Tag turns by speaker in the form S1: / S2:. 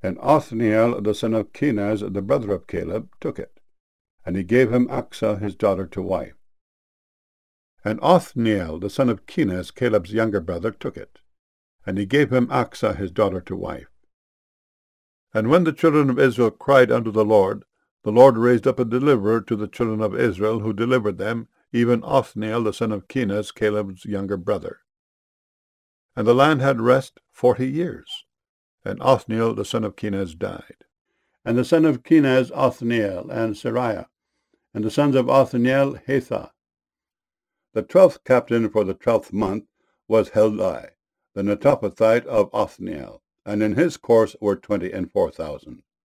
S1: And Othniel the son of Kenaz, the brother of Caleb, took it, and he gave him Achsah his daughter to wife. And Othniel the son of Kenaz, Caleb's younger brother, took it, and he gave him Achsah his daughter to wife. And when the children of Israel cried unto the Lord raised up a deliverer to the children of Israel, who delivered them, even Othniel the son of Kenaz, Caleb's younger brother. And the land had rest 40 years. And Othniel the son of Kenaz died. And the son of Kenaz, Othniel, and Sariah. And the sons of Othniel, Hathah. The 12th captain for the 12th month was Heldai, the Netophathite of Othniel, and in his course were 24,000.